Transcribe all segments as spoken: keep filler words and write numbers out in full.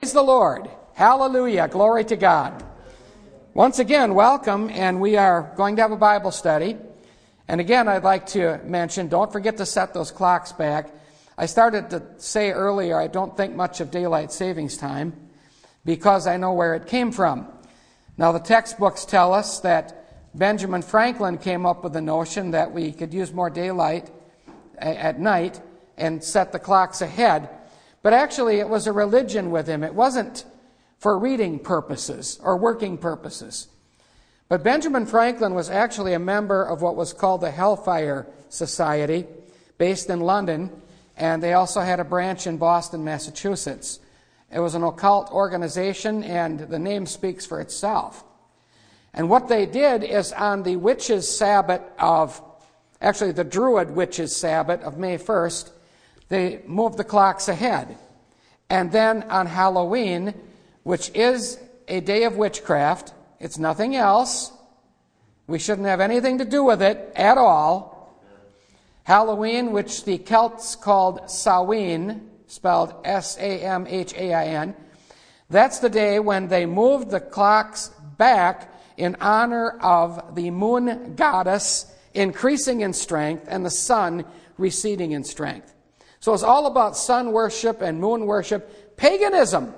Praise the Lord. Hallelujah. Glory to God. Once again, welcome, and we are going to have a Bible study. And again, I'd like to mention, don't forget to set those clocks back. I started to say earlier, I don't think much of daylight savings time because I know where it came from. Now, the textbooks tell us that Benjamin Franklin came up with the notion that we could use more daylight at night and set the clocks ahead. But actually, it was a religion with him. It wasn't for reading purposes or working purposes. But Benjamin Franklin was actually a member of what was called the Hellfire Society, based in London, and they also had a branch in Boston, Massachusetts. It was an occult organization, and the name speaks for itself. And what they did is on the witches' Sabbath of, actually the Druid witches' Sabbath of May first, they moved the clocks ahead. And then on Halloween, which is a day of witchcraft, it's nothing else. We shouldn't have anything to do with it at all. Halloween, which the Celts called Samhain, spelled S A M H A I N, that's the day when they moved the clocks back in honor of the moon goddess increasing in strength and the sun receding in strength. So it's all about sun worship and moon worship, paganism.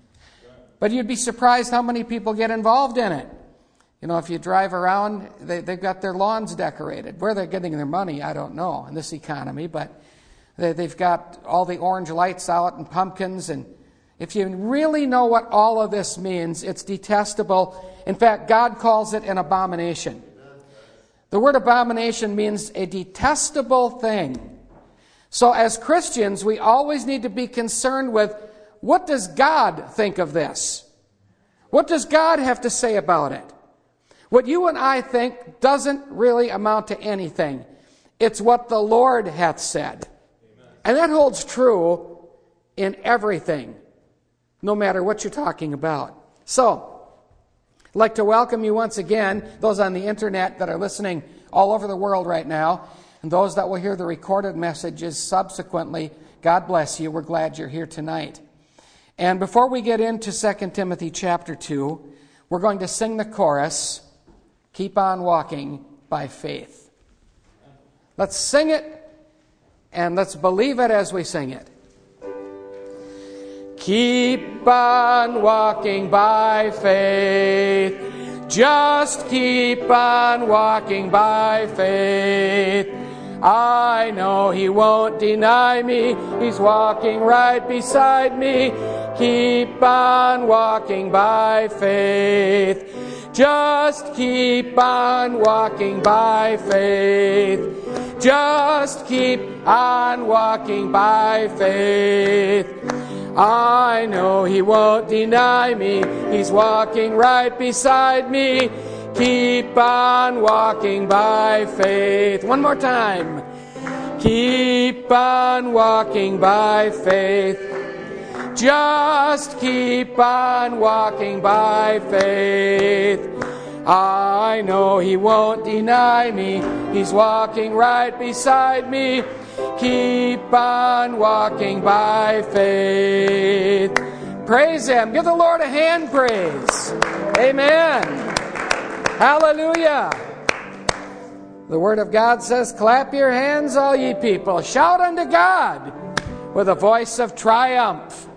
But you'd be surprised how many people get involved in it. You know, if you drive around, they, they've got their lawns decorated. Where they're getting their money, I don't know, in this economy. But they, they've got all the orange lights out and pumpkins. And if you really know what all of this means, it's detestable. In fact, God calls it an abomination. The word abomination means a detestable thing. So as Christians, we always need to be concerned with, what does God think of this? What does God have to say about it? What you and I think doesn't really amount to anything. It's what the Lord hath said. Amen. And that holds true in everything, no matter what you're talking about. So, I'd like to welcome you once again, those on the internet that are listening all over the world right now, and those that will hear the recorded messages subsequently. God bless you. We're glad you're here tonight. And before we get into Second Timothy chapter two, we're going to sing the chorus, Keep on Walking by Faith. Let's sing it, and let's believe it as we sing it. Keep on walking by faith. Just keep on walking by faith. I know He won't deny me. He's walking right beside me. Keep on walking by faith. Just keep on walking by faith. Just keep on walking by faith. I know He won't deny me. He's walking right beside me. Keep on walking by faith. One more time. Keep on walking by faith. Just keep on walking by faith. I know He won't deny me. He's walking right beside me. Keep on walking by faith. Praise Him. Give the Lord a hand praise. Amen. Hallelujah. The Word of God says, clap your hands, all ye people. Shout unto God with a voice of triumph.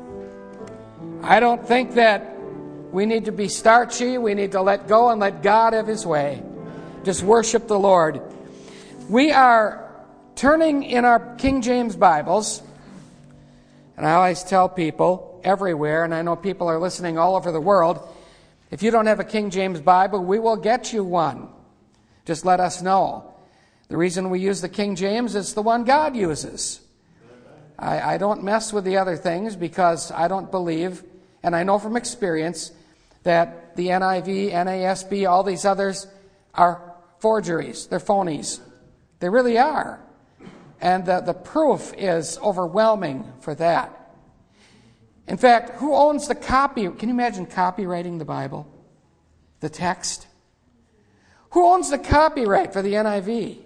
I don't think that we need to be starchy. We need to let go and let God have His way. Just worship the Lord. We are turning in our King James Bibles, and I always tell people everywhere, and I know people are listening all over the world, if you don't have a King James Bible, we will get you one. Just let us know. The reason we use the King James is the one God uses. I, I don't mess with the other things because I don't believe, and I know from experience, that the N I V, N A S B, all these others are forgeries. They're phonies. They really are. And the, the proof is overwhelming for that. In fact, who owns the copy? Can you imagine copywriting the Bible? The text? Who owns the copyright for the N I V?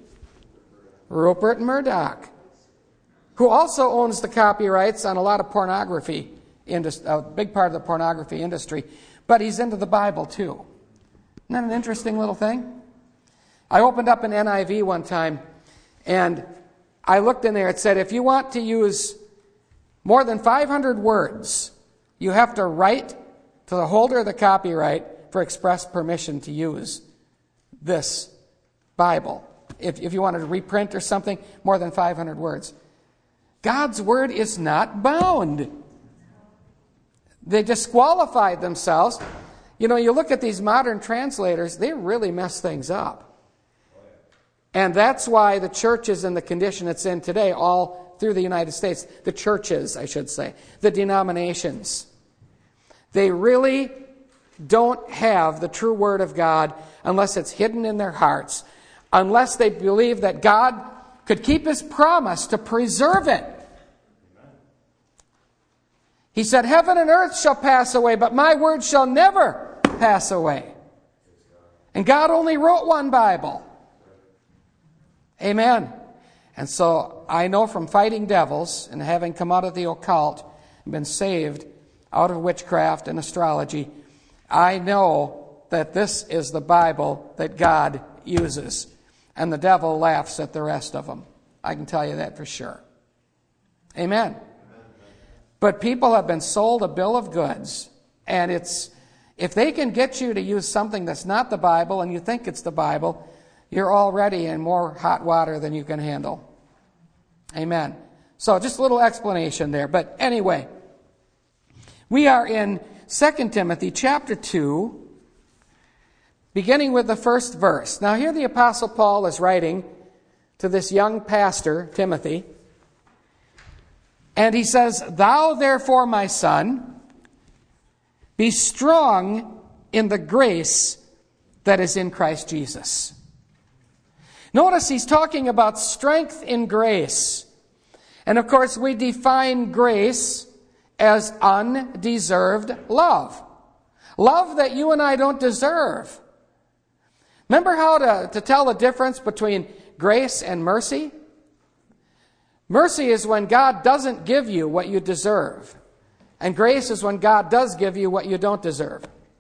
Rupert Murdoch. Who also owns the copyrights on a lot of pornography indus- a big part of the pornography industry, but he's into the Bible too. Isn't that an interesting little thing? I opened up an N I V one time, and I looked in there. It said, if you want to use more than five hundred words, you have to write to the holder of the copyright for express permission to use this Bible. If, if you wanted to reprint or something, more than five hundred words. God's Word is not bound. They disqualified themselves. You know, you look at these modern translators, they really mess things up. And that's why the church is in the condition it's in today, all through the United States. The churches, I should say. The denominations. They really don't have the true Word of God unless it's hidden in their hearts. Unless they believe that God could keep His promise to preserve it. He said, heaven and earth shall pass away, but my word shall never pass away. And God only wrote one Bible. Amen. And so I know from fighting devils and having come out of the occult and been saved out of witchcraft and astrology, I know that this is the Bible that God uses. And the devil laughs at the rest of them. I can tell you that for sure. Amen. But people have been sold a bill of goods, and it's if they can get you to use something that's not the Bible and you think it's the Bible, you're already in more hot water than you can handle. Amen. So just a little explanation there. But anyway, we are in Second Timothy chapter two, beginning with the first verse. Now here the Apostle Paul is writing to this young pastor, Timothy. And he says, thou therefore, my son, be strong in the grace that is in Christ Jesus. Notice he's talking about strength in grace. And of course, we define grace as undeserved love. Love that you and I don't deserve. Remember how to, to tell the difference between grace and mercy? Mercy is when God doesn't give you what you deserve. And grace is when God does give you what you don't deserve.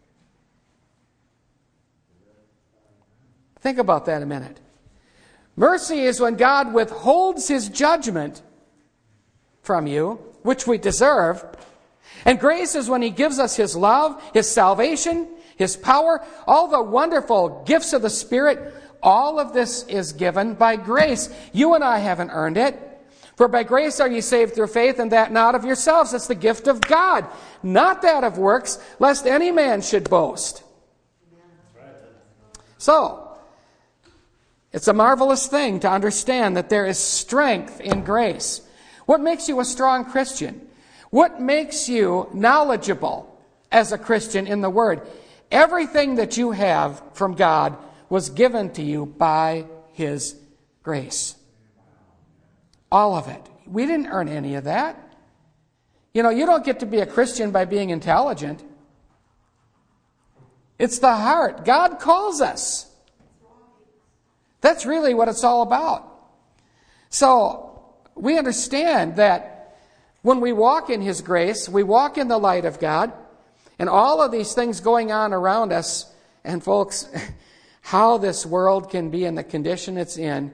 Think about that a minute. Mercy is when God withholds His judgment from you, which we deserve. And grace is when He gives us His love, His salvation, His power, all the wonderful gifts of the Spirit. All of this is given by grace. You and I haven't earned it. For by grace are ye saved through faith, and that not of yourselves. It's the gift of God, not that of works, lest any man should boast. So, it's a marvelous thing to understand that there is strength in grace. What makes you a strong Christian? What makes you knowledgeable as a Christian in the Word? Everything that you have from God was given to you by His grace. All of it. We didn't earn any of that. You know, you don't get to be a Christian by being intelligent. It's the heart. God calls us. That's really what it's all about. So, we understand that when we walk in His grace, we walk in the light of God, and all of these things going on around us, and folks, how this world can be in the condition it's in,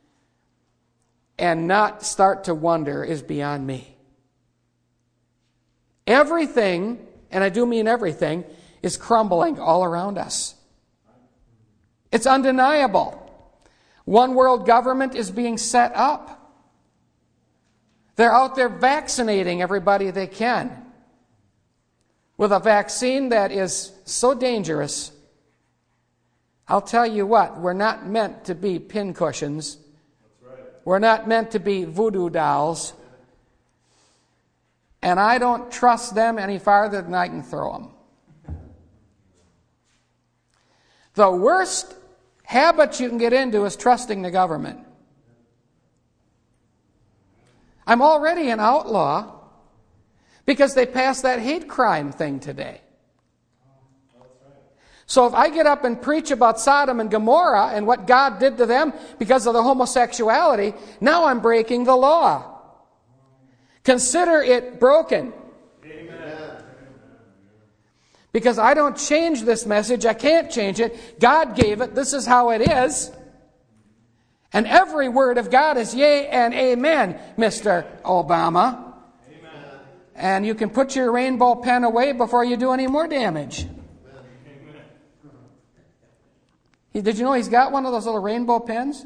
and not start to wonder is beyond me. Everything, and I do mean everything, is crumbling all around us. It's undeniable. One world government is being set up. They're out there vaccinating everybody they can with a vaccine that is so dangerous. I'll tell you what, we're not meant to be pincushions. We're not meant to be voodoo dolls. And I don't trust them any farther than I can throw them. The worst habit you can get into is trusting the government. I'm already an outlaw because they passed that hate crime thing today. So if I get up and preach about Sodom and Gomorrah and what God did to them because of the homosexuality, now I'm breaking the law. Consider it broken. Amen. Because I don't change this message. I can't change it. God gave it. This is how it is. And every word of God is yea and amen, Mister Obama. Amen. And you can put your rainbow pen away before you do any more damage. Amen. Did you know he's got one of those little rainbow pens?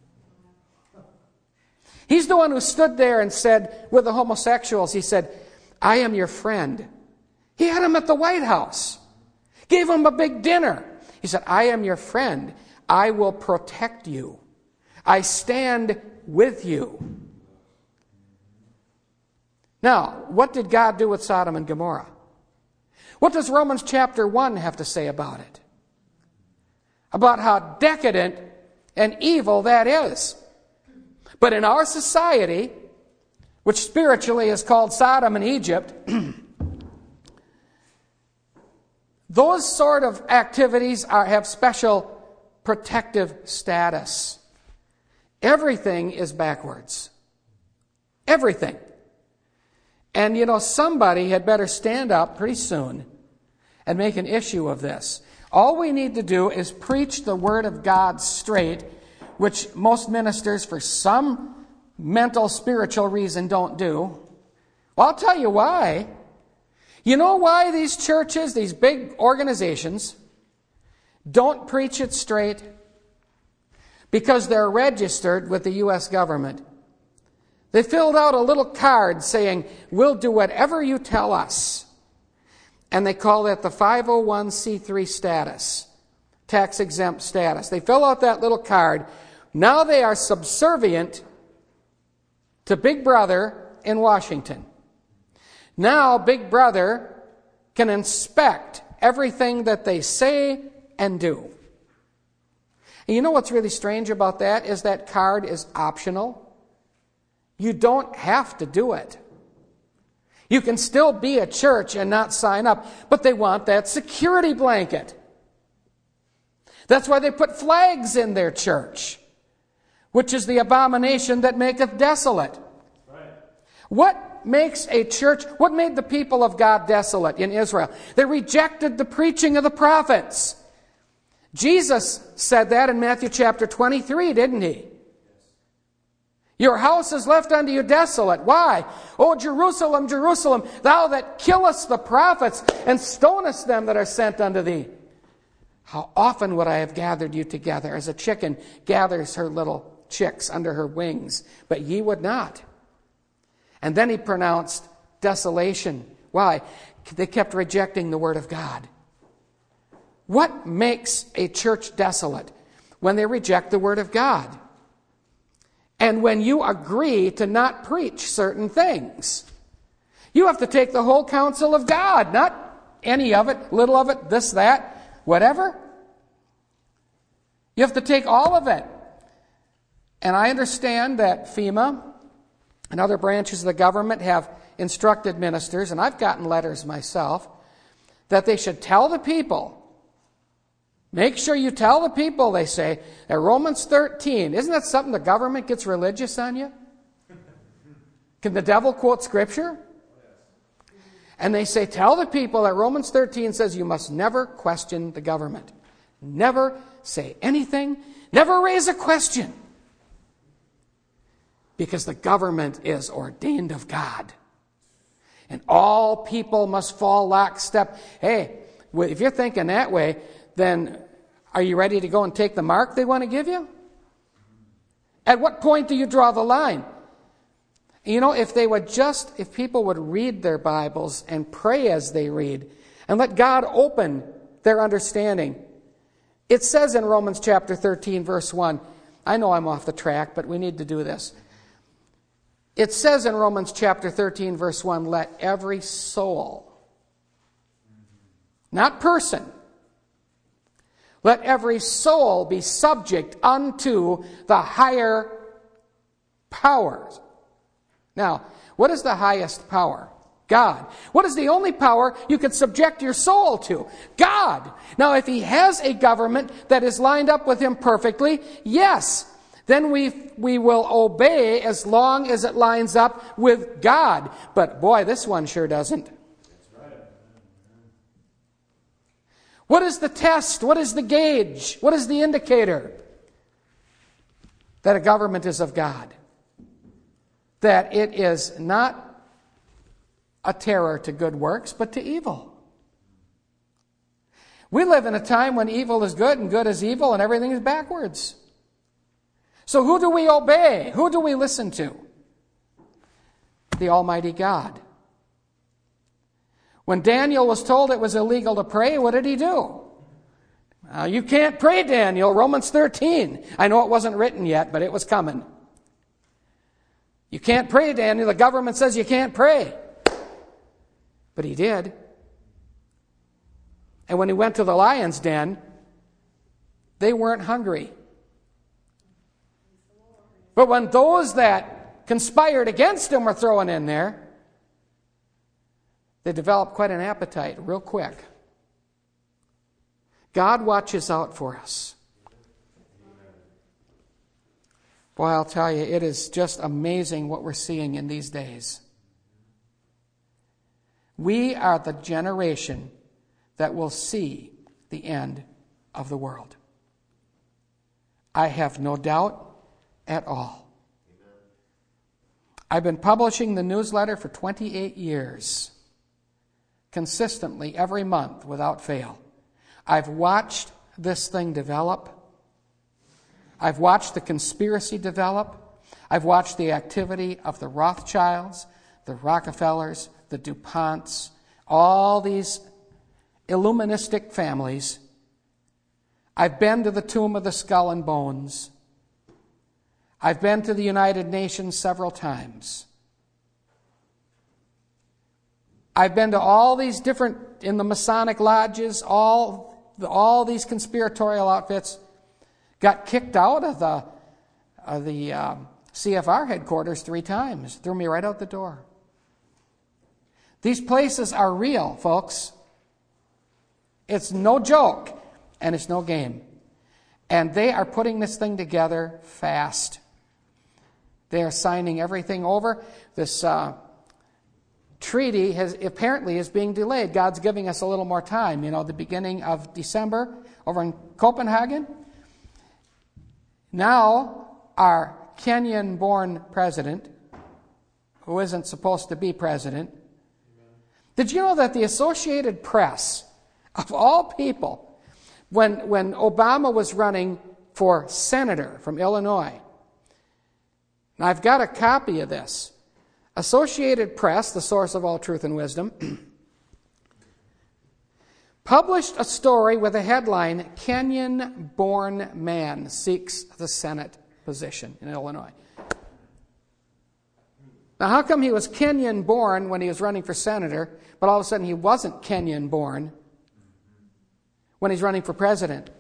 He's the one who stood there and said, with the homosexuals, he said, I am your friend. He had him at the White House. Gave him a big dinner. He said, I am your friend. I will protect you. I stand with you. Now, what did God do with Sodom and Gomorrah? What does Romans chapter one have to say about it? About how decadent and evil that is. But in our society, which spiritually is called Sodom and Egypt, those sort of activities are, have special protective status. Everything is backwards. Everything. And you know, somebody had better stand up pretty soon and make an issue of this. All we need to do is preach the Word of God straight, which most ministers, for some mental, spiritual reason, don't do. Well, I'll tell you why. You know why these churches, these big organizations, don't preach it straight? Because they're registered with the U S government. They filled out a little card saying, we'll do whatever you tell us. And they call that the five oh one c three status, tax exempt status. They fill out that little card. Now they are subservient to Big Brother in Washington. Now Big Brother can inspect everything that they say and do. And you know what's really strange about that is that card is optional. You don't have to do it. You can still be a church and not sign up, but they want that security blanket. That's why they put flags in their church, which is the abomination that maketh desolate. Right. What makes a church, what made the people of God desolate in Israel? They rejected the preaching of the prophets. Jesus said that in Matthew chapter twenty-three, didn't he? Your house is left unto you desolate. Why? O Jerusalem, Jerusalem, thou that killest the prophets and stonest them that are sent unto thee. How often would I have gathered you together as a chicken gathers her little chicks under her wings, but ye would not. And then he pronounced desolation. Why? They kept rejecting the word of God. What makes a church desolate? When they reject the word of God. And when you agree to not preach certain things. You have to take the whole counsel of God, not any of it, little of it, this, that, whatever. You have to take all of it. And I understand that FEMA and other branches of the government have instructed ministers, and I've gotten letters myself, that they should tell the people. Make sure you tell the people, they say, that Romans thirteen, isn't that something the government gets religious on you? Can the devil quote Scripture? And they say, tell the people that Romans thirteen says you must never question the government. Never say anything. Never raise a question. Because the government is ordained of God. And all people must fall lockstep. Hey, if you're thinking that way, then are you ready to go and take the mark they want to give you? At what point do you draw the line? You know, if they would just, if people would read their Bibles and pray as they read and let God open their understanding. It says in Romans chapter thirteen, verse one, I know I'm off the track, but we need to do this. It says in Romans chapter thirteen, verse one, let every soul, not person, let every soul be subject unto the higher powers. Now, what is the highest power? God. What is the only power you can subject your soul to? God. Now, if he has a government that is lined up with him perfectly, yes, then we we will obey as long as it lines up with God. But boy, this one sure doesn't. What is the test? What is the gauge? What is the indicator that a government is of God? That it is not a terror to good works, but to evil. We live in a time when evil is good and good is evil and everything is backwards. So who do we obey? Who do we listen to? The Almighty God. When Daniel was told it was illegal to pray, what did he do? Uh, you can't pray, Daniel. Romans thirteen. I know it wasn't written yet, but it was coming. You can't pray, Daniel. The government says you can't pray. But he did. And when he went to the lion's den, they weren't hungry. But when those that conspired against him were thrown in there, they developed quite an appetite real quick. God watches out for us. Boy, I'll tell you, it is just amazing what we're seeing in these days. We are the generation that will see the end of the world. I have no doubt at all. I've been publishing the newsletter for twenty-eight years, consistently every month without fail. I've watched this thing develop. I've watched the conspiracy develop. I've watched the activity of the Rothschilds, the Rockefellers, the DuPonts, all these Illuministic families. I've been to the Tomb of the Skull and Bones. I've been to the United Nations several times. I've been to all these different, in the Masonic lodges, all, all these conspiratorial outfits. Got kicked out of the, of the um, C F R headquarters three times. Threw me right out the door. These places are real, folks. It's no joke, and it's no game. And they are putting this thing together fast. They are signing everything over. This uh, treaty has apparently is being delayed. God's giving us a little more time. You know, the beginning of December over in Copenhagen. Now, our Kenyan-born president, who isn't supposed to be president, did you know that the Associated Press, of all people, when, when Obama was running for senator from Illinois, and I've got a copy of this, Associated Press, the source of all truth and wisdom, published a story with a headline, Kenyan-born man seeks the Senate position in Illinois. Now, how come he was Kenyan-born when he was running for senator, but all of a sudden he wasn't Kenyan-born when he's running for president?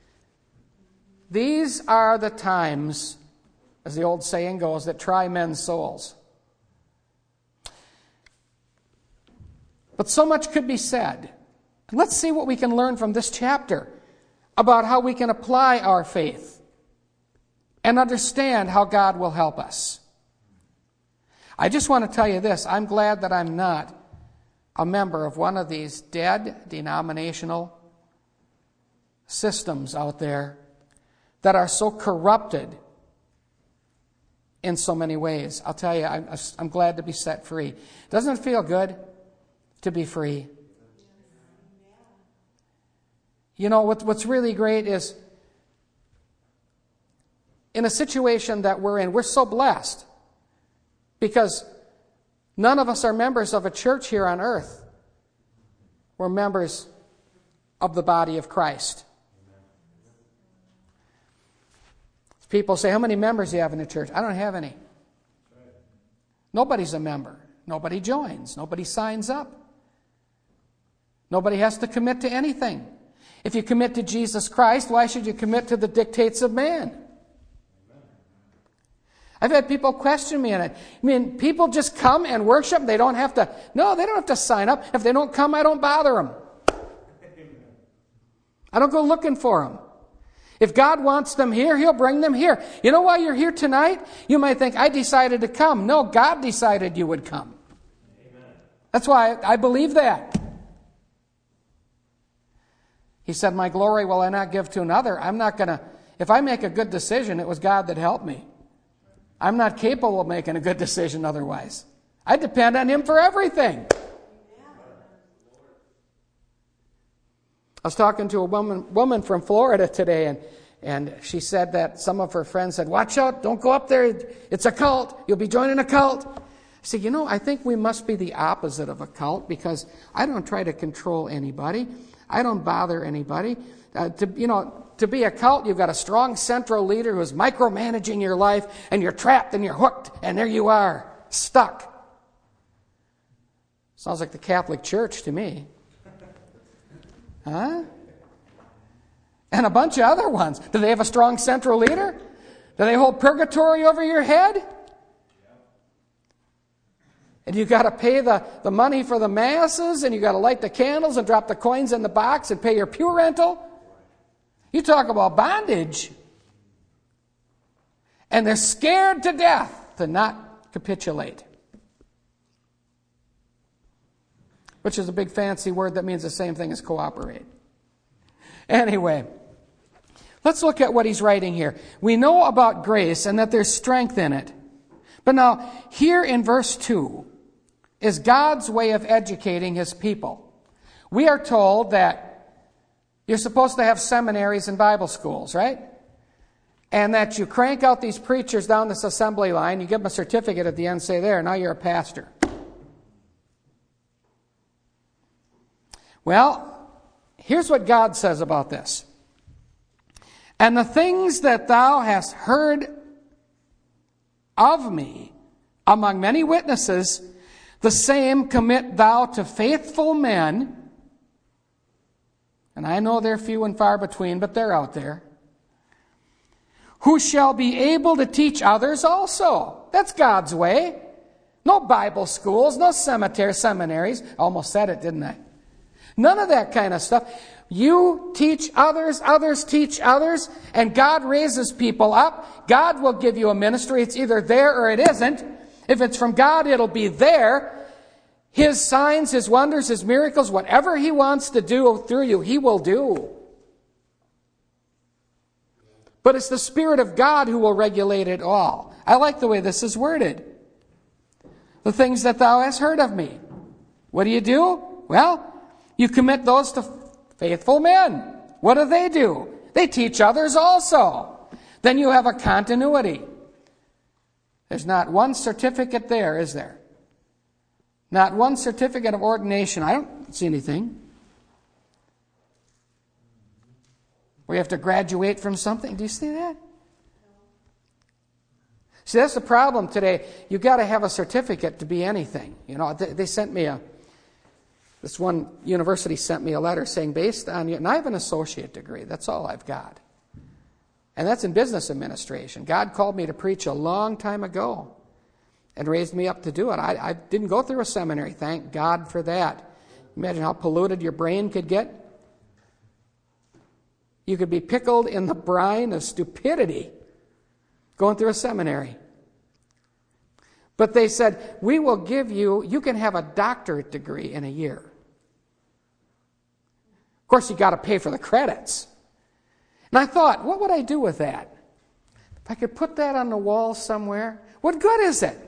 These are the times, as the old saying goes, that try men's souls. But so much could be said. Let's see what we can learn from this chapter about how we can apply our faith and understand how God will help us. I just want to tell you this. I'm glad that I'm not a member of one of these dead denominational systems out there that are so corrupted in so many ways. I'll tell you, I'm, I'm glad to be set free. Doesn't it feel good to be free? You know, what, what's really great is in a situation that we're in, we're so blessed because none of us are members of a church here on earth. We're members of the body of Christ. People say, how many members do you have in the church? I don't have any. Nobody's a member. Nobody joins. Nobody signs up. Nobody has to commit to anything. If you commit to Jesus Christ, why should you commit to the dictates of man? I've had people question me, and I, I mean, people just come and worship. They don't have to, no, they don't have to sign up. If they don't come, I don't bother them. I don't go looking for them. If God wants them here, He'll bring them here. You know why you're here tonight? You might think, I decided to come. No, God decided you would come. Amen. That's why I believe that. He said, my glory will I not give to another. I'm not going to, if I make a good decision, it was God that helped me. I'm not capable of making a good decision otherwise. I depend on Him for everything. I was talking to a woman woman from Florida today, and, and she said that some of her friends said, watch out, don't go up there. It's a cult. You'll be joining a cult. I said, you know, I think we must be the opposite of a cult, because I don't try to control anybody. I don't bother anybody. Uh, to, you know, to be a cult, you've got a strong central leader who's micromanaging your life, and you're trapped and you're hooked, and there you are, stuck. Sounds like the Catholic Church to me. Huh? And a bunch of other ones. Do they have a strong central leader? Do they hold purgatory over your head? And you got to pay the, the money for the masses, and you got to light the candles and drop the coins in the box and pay your pew rental? You talk about bondage. And they're scared to death to not capitulate. Which is a big fancy word that means the same thing as cooperate. Anyway, let's look at what he's writing here. We know about grace and that there's strength in it. But now, here in verse two is God's way of educating His people. We are told that you're supposed to have seminaries and Bible schools, right? And that you crank out these preachers down this assembly line, you give them a certificate at the end, say, there, now you're a pastor. Well, here's what God says about this. And the things that thou hast heard of me among many witnesses, the same commit thou to faithful men. And I know they're few and far between, but they're out there. Who shall be able to teach others also. That's God's way. No Bible schools, no cemetery, seminaries. I almost said it, didn't I? None of that kind of stuff. You teach others, others teach others, and God raises people up. God will give you a ministry. It's either there or it isn't. If it's from God, it'll be there. His signs, His wonders, His miracles, whatever He wants to do through you, He will do. But it's the Spirit of God who will regulate it all. I like the way this is worded. The things that thou hast heard of me. What do you do? Well, you commit those to faithful men. What do they do? They teach others also. Then you have a continuity. There's not one certificate there, is there? Not one certificate of ordination. I don't see anything. Where you have to graduate from something. Do you see that? See, that's the problem today. You've got to have a certificate to be anything. You know, they, they sent me a This one university sent me a letter saying, based on your, and I have an associate degree, that's all I've got. And that's in business administration. God called me to preach a long time ago and raised me up to do it. I, I didn't go through a seminary, thank God for that. Imagine how polluted your brain could get. You could be pickled in the brine of stupidity going through a seminary. But they said, we will give you, you can have a doctorate degree in a year. Of course, you got to pay for the credits. And I thought, what would I do with that? If I could put that on the wall somewhere, what good is it?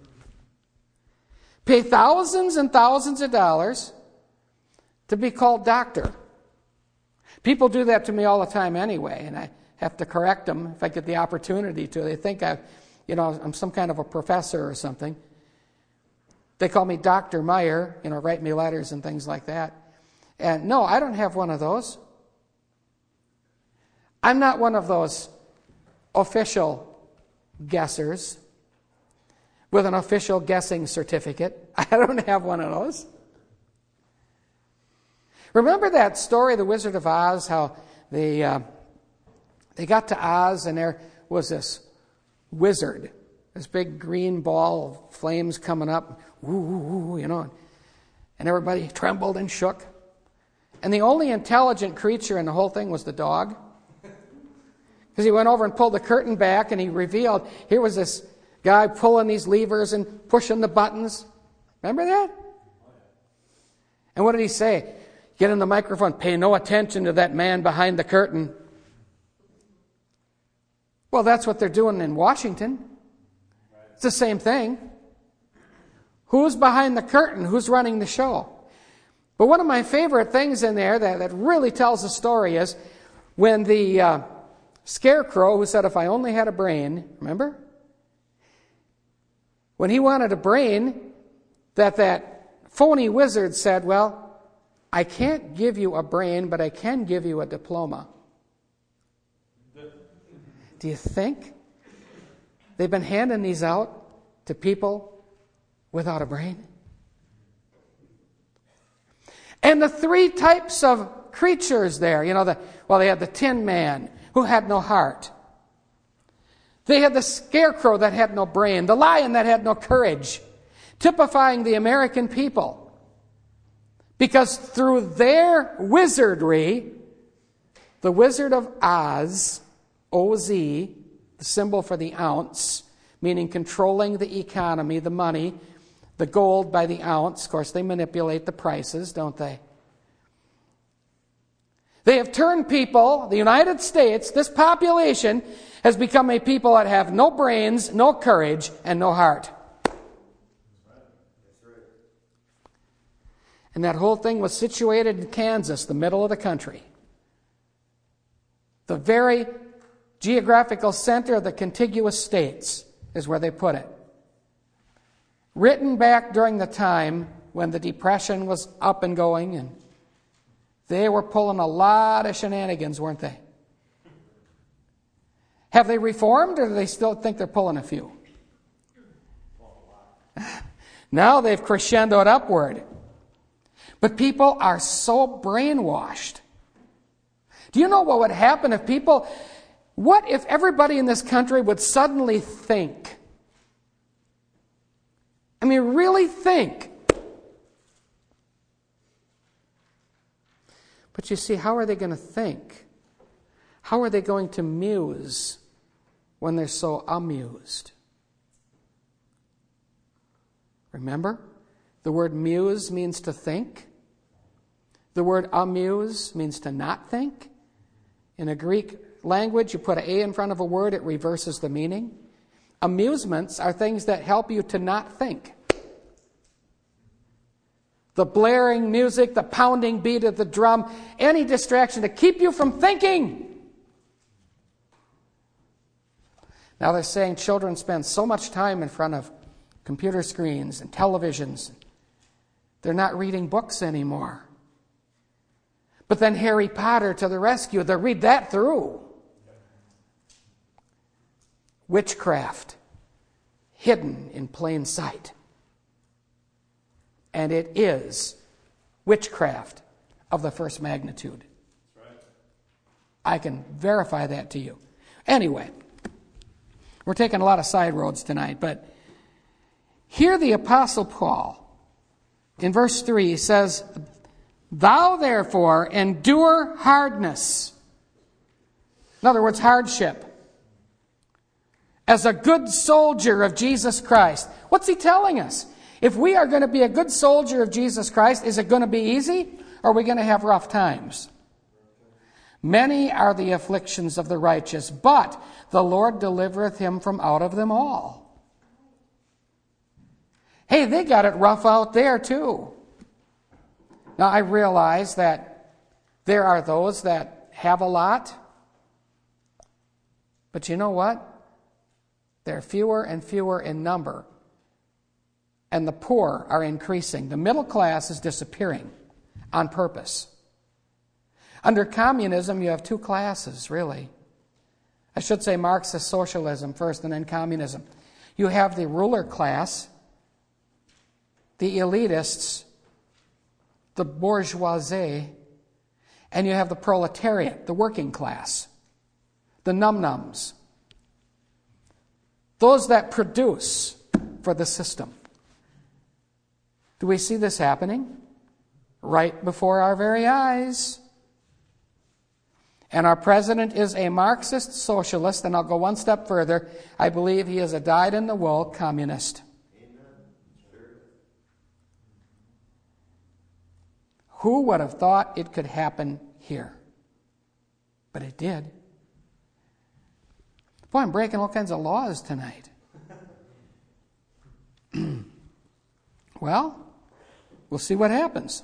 Pay thousands and thousands of dollars to be called doctor. People do that to me all the time anyway, and I have to correct them if I get the opportunity to. They think I, you know, I'm some kind of a professor or something. They call me Doctor Meyer, you know, write me letters and things like that. And no, I don't have one of those. I'm not one of those official guessers with an official guessing certificate. I don't have one of those. Remember that story, The Wizard of Oz, how they uh, they got to Oz and there was this wizard, this big green ball of flames coming up, woo, woo, woo, you know, and everybody trembled and shook. And the only intelligent creature in the whole thing was the dog. Because he went over and pulled the curtain back and he revealed, here was this guy pulling these levers and pushing the buttons. Remember that? And what did he say? get in the microphone, pay no attention to that man behind the curtain. Well, that's what they're doing in Washington. It's the same thing. Who's behind the curtain? Who's running the show? But one of my favorite things in there that, that really tells the story is when the uh, scarecrow who said, if I only had a brain, remember? When he wanted a brain, that that phony wizard said, well, I can't give you a brain, but I can give you a diploma. Do you think they've been handing these out to people without a brain? And the three types of creatures there, you know, the, well, they had the Tin Man who had no heart. They had the scarecrow that had no brain, the lion that had no courage, typifying the American people. Because through their wizardry, the Wizard of Oz, O Z, the symbol for the ounce, meaning controlling the economy, the money, the gold by the ounce. Of course, they manipulate the prices, don't they? They have turned people, the United States, this population, has become a people that have no brains, no courage, and no heart. And that whole thing was situated in Kansas, the middle of the country. The very geographical center of the contiguous states is where they put it. Written back during the time when the Depression was up and going, and they were pulling a lot of shenanigans, weren't they? Have they reformed, or do they still think they're pulling a few? Now they've crescendoed upward. But people are so brainwashed. Do you know what would happen if people... What if everybody in this country would suddenly think? I mean, really think. But you see, how are they going to think? How are they going to muse when they're so amused? Remember, the word muse means to think. The word amuse means to not think. In a Greek language, you put an A in front of a word, it reverses the meaning. Amusements are things that help you to not think. The blaring music, the pounding beat of the drum, any distraction to keep you from thinking. Now they're saying children spend so much time in front of computer screens and televisions. They're not reading books anymore. But then Harry Potter to the rescue. They'll read that through. Witchcraft, hidden in plain sight. And it is witchcraft of the first magnitude. I can verify that to you. Anyway, we're taking a lot of side roads tonight, but here the Apostle Paul, in verse three, says, "Thou therefore endure hardness." In other words, hardship. As a good soldier of Jesus Christ. What's he telling us? If we are going to be a good soldier of Jesus Christ, is it going to be easy? Or are we going to have rough times? Many are the afflictions of the righteous, but the Lord delivereth him from out of them all. Hey, they got it rough out there too. Now, I realize that there are those that have a lot. But you know what? They're fewer and fewer in number. And the poor are increasing. The middle class is disappearing on purpose. Under communism, you have two classes, really. I should say Marxist socialism first and then communism. You have the ruler class, the elitists, the bourgeoisie, and you have the proletariat, the working class, the num-nums, those that produce for the system. Do we see this happening? Right before our very eyes. And our president is a Marxist socialist, and I'll go one step further. I believe he is a dyed-in-the-wool communist. Who would have thought it could happen here? But it did. Boy, I'm breaking all kinds of laws tonight. Well, we'll see what happens.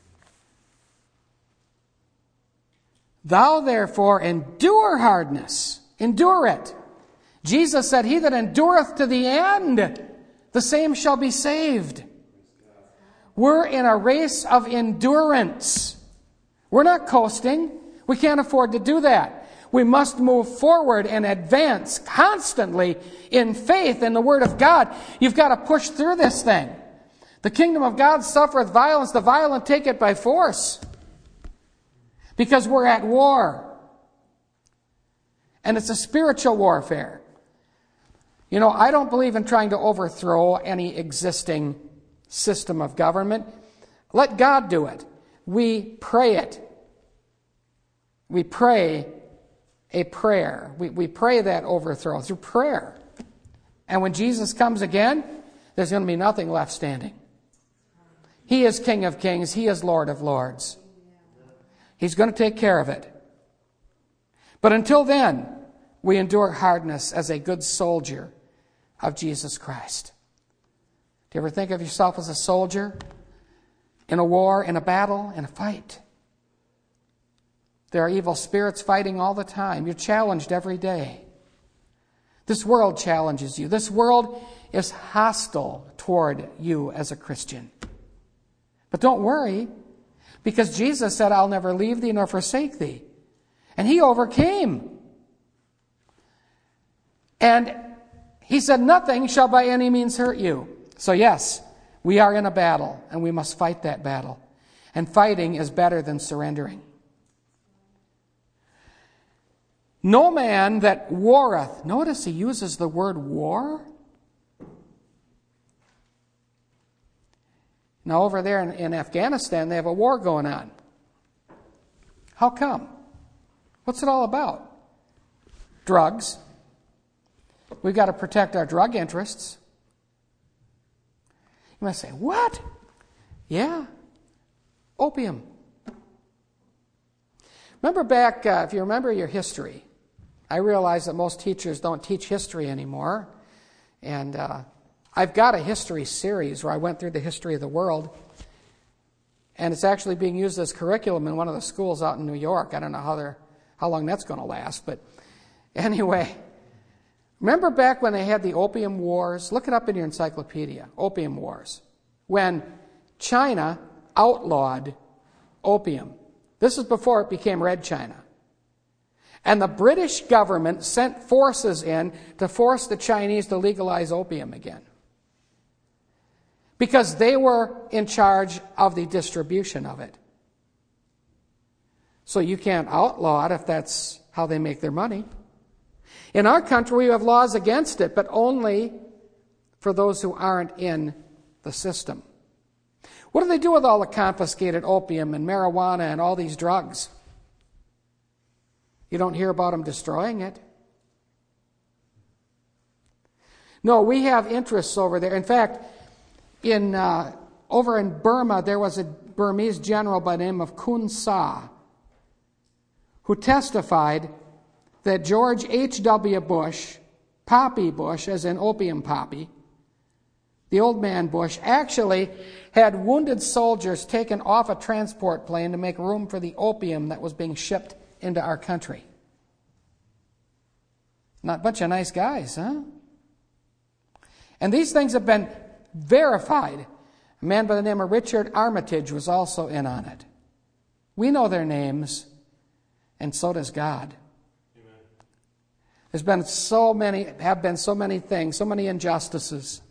Thou therefore endure hardness. Endure it. Jesus said, he that endureth to the end, the same shall be saved. We're in a race of endurance. We're not coasting. We can't afford to do that. We must move forward and advance constantly in faith in the Word of God. You've got to push through this thing. The kingdom of God suffereth violence, the violent take it by force. Because we're at war. And it's a spiritual warfare. You know, I don't believe in trying to overthrow any existing system of government. Let God do it. We pray it. We pray a prayer. We, we pray that overthrow through prayer. And when Jesus comes again, there's going to be nothing left standing. He is King of Kings. He is Lord of Lords. He's going to take care of it. But until then, we endure hardness as a good soldier of Jesus Christ. Do you ever think of yourself as a soldier in a war, in a battle, in a fight? There are evil spirits fighting all the time. You're challenged every day. This world challenges you. This world is hostile toward you as a Christian. But don't worry, because Jesus said, I'll never leave thee nor forsake thee. And he overcame. And he said, nothing shall by any means hurt you. So yes, we are in a battle, and we must fight that battle. And fighting is better than surrendering. No man that warreth. Notice he uses the word war. Now over there in, in Afghanistan, they have a war going on. How come? What's it all about? Drugs. We've got to protect our drug interests. You might say, what? Yeah. Opium. Remember back, uh, if you remember your history, I realize that most teachers don't teach history anymore. And uh, I've got a history series where I went through the history of the world. And it's actually being used as curriculum in one of the schools out in New York. I don't know how they're, how long that's going to last. But anyway, remember back when they had the Opium Wars? Look it up in your encyclopedia, Opium Wars. When China outlawed opium. This is before it became Red China. And the British government sent forces in to force the Chinese to legalize opium again. Because they were in charge of the distribution of it. So you can't outlaw it if that's how they make their money. In our country, we have laws against it, but only for those who aren't in the system. What do they do with all the confiscated opium and marijuana and all these drugs? You don't hear about them destroying it. No, we have interests over there. In fact, in uh, over in Burma, there was a Burmese general by the name of Kun Sa who testified that George H W Bush, Poppy Bush, as in opium poppy, the old man Bush, actually had wounded soldiers taken off a transport plane to make room for the opium that was being shipped into our country. Not a bunch of nice guys, huh? And these things have been verified. A man by the name of Richard Armitage was also in on it. We know their names, and so does God. Amen. There's been so many, have been so many things, so many injustices.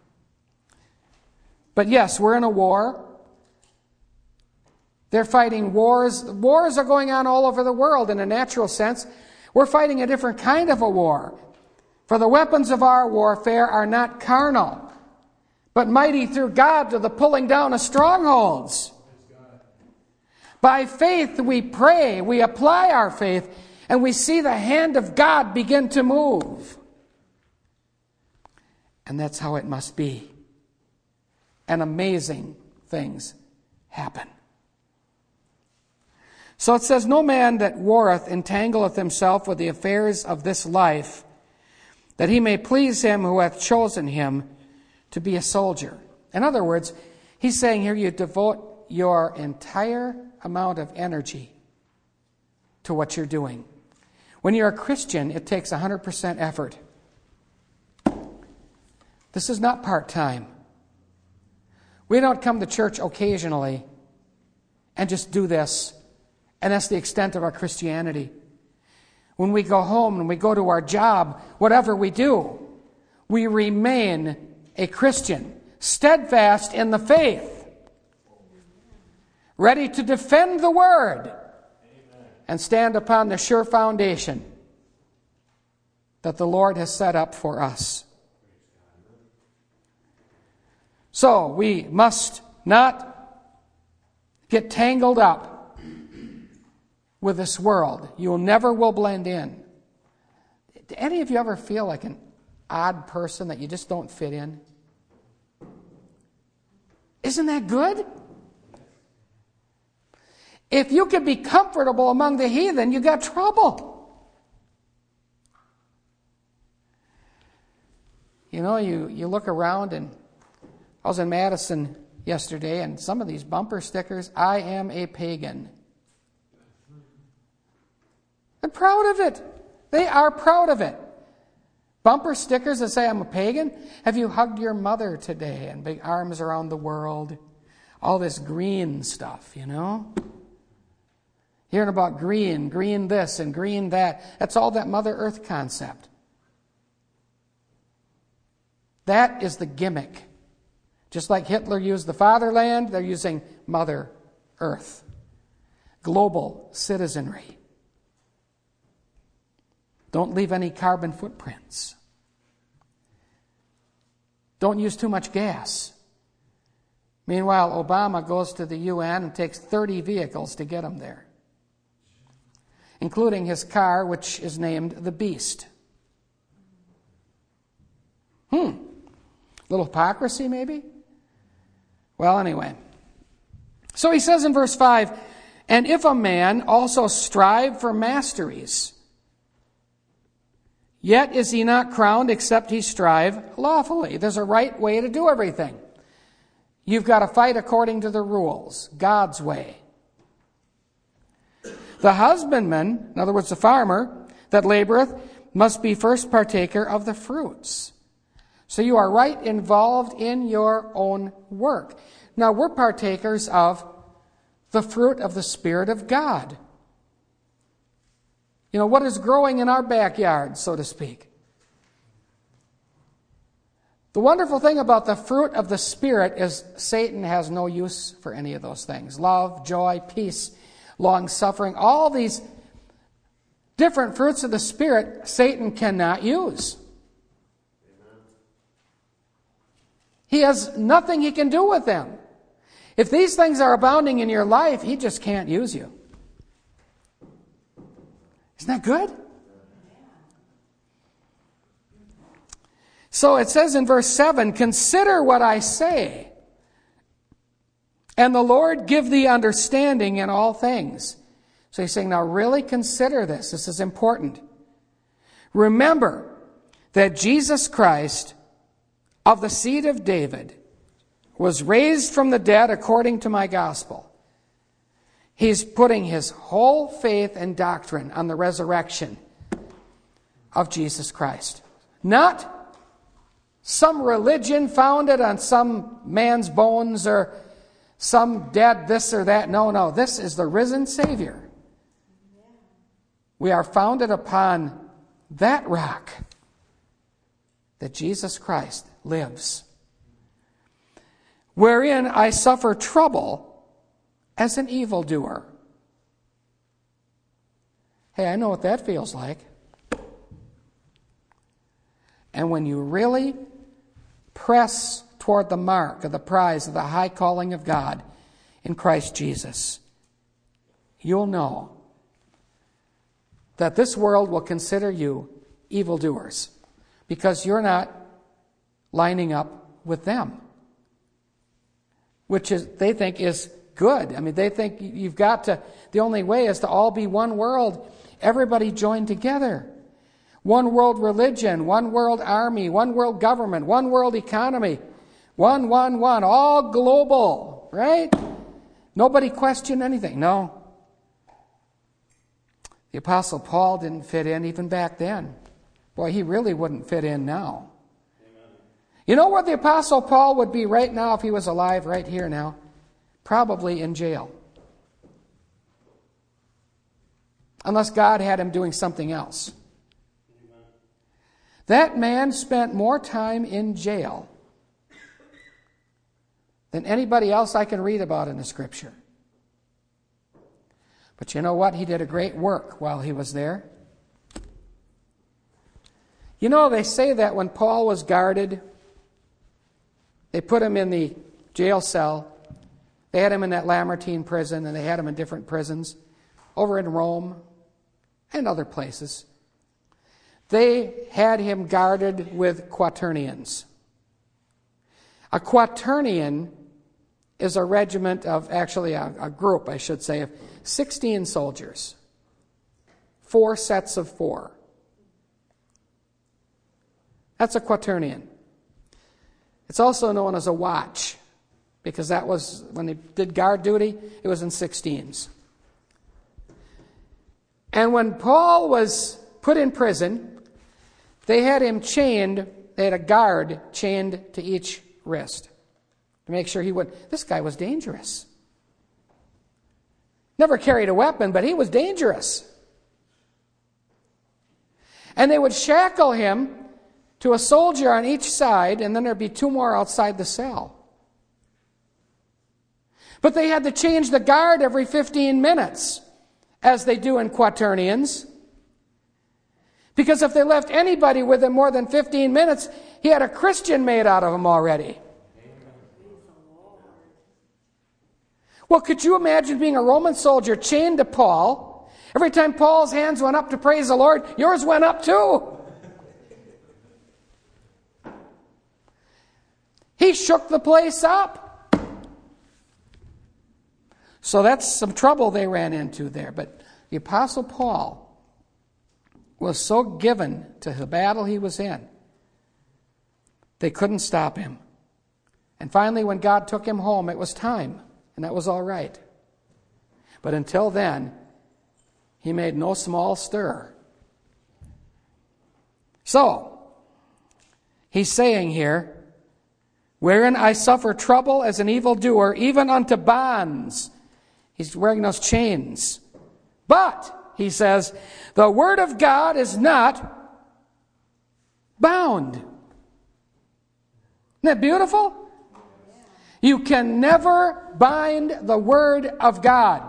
But yes, we're in a war. They're fighting wars. Wars are going on all over the world in a natural sense. We're fighting a different kind of a war. For the weapons of our warfare are not carnal, but mighty through God to the pulling down of strongholds. By faith we pray, we apply our faith, and we see the hand of God begin to move. And that's how it must be. And amazing things happen. So it says, no man that warreth entangleth himself with the affairs of this life, that he may please him who hath chosen him to be a soldier. In other words, he's saying here you devote your entire amount of energy to what you're doing. When you're a Christian, it takes one hundred percent effort. This is not part-time. We don't come to church occasionally and just do this, and that's the extent of our Christianity. When we go home and we go to our job, whatever we do, we remain a Christian, steadfast in the faith, ready to defend the Word, and stand upon the sure foundation that the Lord has set up for us. So we must not get tangled up with this world. You never will blend in. Do any of you ever feel like an odd person that you just don't fit in? Isn't that good? If you could be comfortable among the heathen, you got trouble. You know, you, you look around, and I was in Madison yesterday, and some of these bumper stickers, I am a pagan. They're proud of it. They are proud of it. Bumper stickers that say I'm a pagan. Have you hugged your mother today? And big arms around the world. All this green stuff, you know. Hearing about green, green this and green that. That's all that Mother Earth concept. That is the gimmick. Just like Hitler used the fatherland, they're using Mother Earth. Global citizenry. Don't leave any carbon footprints. Don't use too much gas. Meanwhile, Obama goes to the U N and takes thirty vehicles to get him there, including his car, which is named the Beast. Hmm. Little hypocrisy, maybe? Well, anyway. So he says in verse five, and if a man also strive for masteries, yet is he not crowned except he strive lawfully. There's a right way to do everything. You've got to fight according to the rules, God's way. The husbandman, in other words, the farmer that laboreth, must be first partaker of the fruits. So you are right involved in your own work. Now we're partakers of the fruit of the Spirit of God. You know, what is growing in our backyard, so to speak? The wonderful thing about the fruit of the Spirit is Satan has no use for any of those things. Love, joy, peace, long-suffering, all these different fruits of the Spirit, Satan cannot use. He has nothing he can do with them. If these things are abounding in your life, he just can't use you. Isn't that good? So it says in verse seven, consider what I say, and the Lord give thee understanding in all things. So he's saying, now really consider this. This is important. Remember that Jesus Christ, of the seed of David, was raised from the dead according to my gospel. He's putting his whole faith and doctrine on the resurrection of Jesus Christ. Not some religion founded on some man's bones or some dead this or that. No, no. This is the risen Savior. We are founded upon that rock, that Jesus Christ lives, wherein I suffer trouble as an evildoer. Hey, I know what that feels like. And when you really press toward the mark of the prize of the high calling of God in Christ Jesus, you'll know that this world will consider you evildoers because you're not lining up with them, which is they think is good. I mean, they think you've got to, the only way is to all be one world. Everybody joined together. One world religion, one world army, one world government, one world economy. One, one, one, all global, right? Nobody questioned anything. No. The Apostle Paul didn't fit in even back then. Boy, he really wouldn't fit in now. Amen. You know where the Apostle Paul would be right now if he was alive right here now? Probably in jail. Unless God had him doing something else. Amen. That man spent more time in jail than anybody else I can read about in the Scripture. But you know what? He did a great work while he was there. You know, they say that when Paul was guarded, they put him in the jail cell. They had him in that Lamartine prison, and they had him in different prisons over in Rome and other places. They had him guarded with quaternions. A quaternion is a regiment of, actually a, a group, I should say, of sixteen soldiers. Four sets of four. That's a quaternion. It's also known as a watch, because that was, when they did guard duty, it was in sixteens. And when Paul was put in prison, they had him chained, they had a guard chained to each wrist to make sure he would. This guy was dangerous. Never carried a weapon, but he was dangerous. And they would shackle him to a soldier on each side, and then there'd be two more outside the cell. But they had to change the guard every fifteen minutes, as they do in quaternions. Because if they left anybody with him more than fifteen minutes, he had a Christian made out of him already. Well, could you imagine being a Roman soldier chained to Paul? Every time Paul's hands went up to praise the Lord, yours went up too. He shook the place up. So that's some trouble they ran into there. But the Apostle Paul was so given to the battle he was in, they couldn't stop him. And finally, when God took him home, it was time. And that was all right. But until then, he made no small stir. So, he's saying here, wherein I suffer trouble as an evildoer, even unto bonds. He's wearing those chains. But, he says, the word of God is not bound. Isn't that beautiful? You can never bind the Word of God.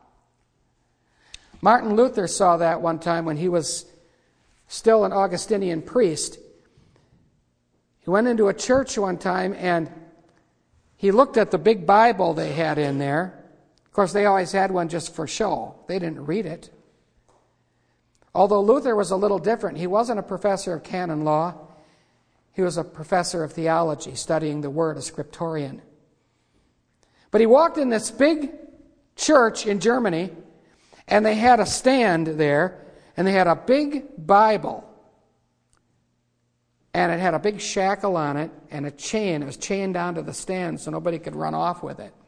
Martin Luther saw that one time when he was still an Augustinian priest. He went into a church one time and he looked at the big Bible they had in there. Of course, they always had one just for show. They didn't read it. Although Luther was a little different. He wasn't a professor of canon law. He was a professor of theology, studying the Word, a scriptorian. But he walked in this big church in Germany, and they had a stand there, and they had a big Bible. And it had a big shackle on it, and a chain. It was chained down to the stand so nobody could run off with it.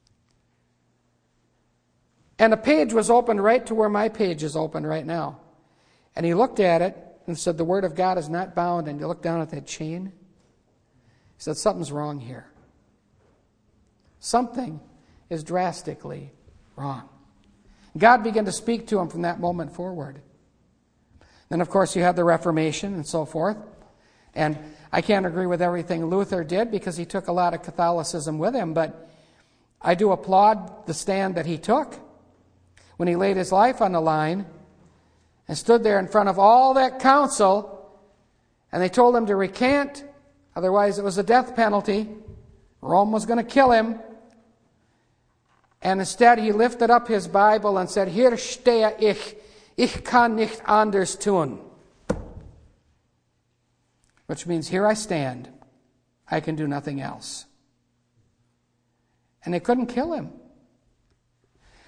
And the page was open right to where my page is open right now. And he looked at it and said, the Word of God is not bound. And he looked down at that chain. He said, something's wrong here. Something is drastically wrong. God began to speak to him from that moment forward. Then, of course, you have the Reformation and so forth. And I can't agree with everything Luther did because he took a lot of Catholicism with him, but I do applaud the stand that he took when he laid his life on the line and stood there in front of all that council, and they told him to recant, otherwise it was a death penalty. Rome was going to kill him. And instead he lifted up his Bible and said, Hier stehe ich, ich kann nicht anders tun. Which means, here I stand, I can do nothing else. And they couldn't kill him.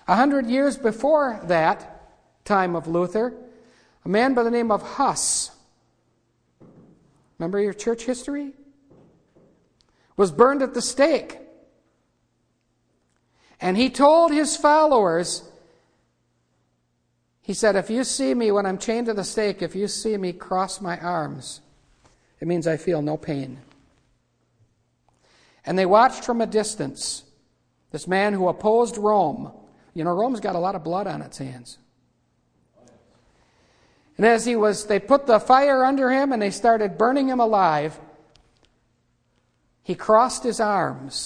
A hundred years before that time of Luther, a man by the name of Huss, remember your church history? Was burned at the stake. And he told his followers, he said, if you see me when I'm chained to the stake, if you see me cross my arms, it means I feel no pain. And they watched from a distance this man who opposed Rome. You know, Rome's got a lot of blood on its hands. And as he was, they put the fire under him and they started burning him alive. He crossed his arms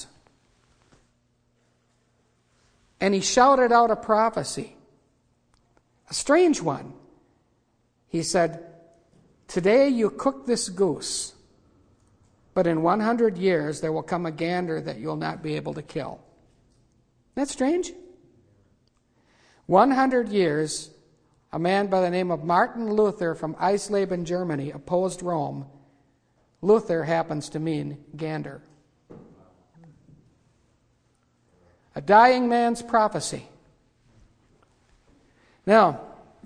and he shouted out a prophecy, a strange one. He said, today you cook this goose, but in one hundred years there will come a gander that you'll not be able to kill. Isn't that strange? one hundred years, a man by the name of Martin Luther from Eisleben, Germany, opposed Rome. Luther happens to mean gander. A dying man's prophecy. Now,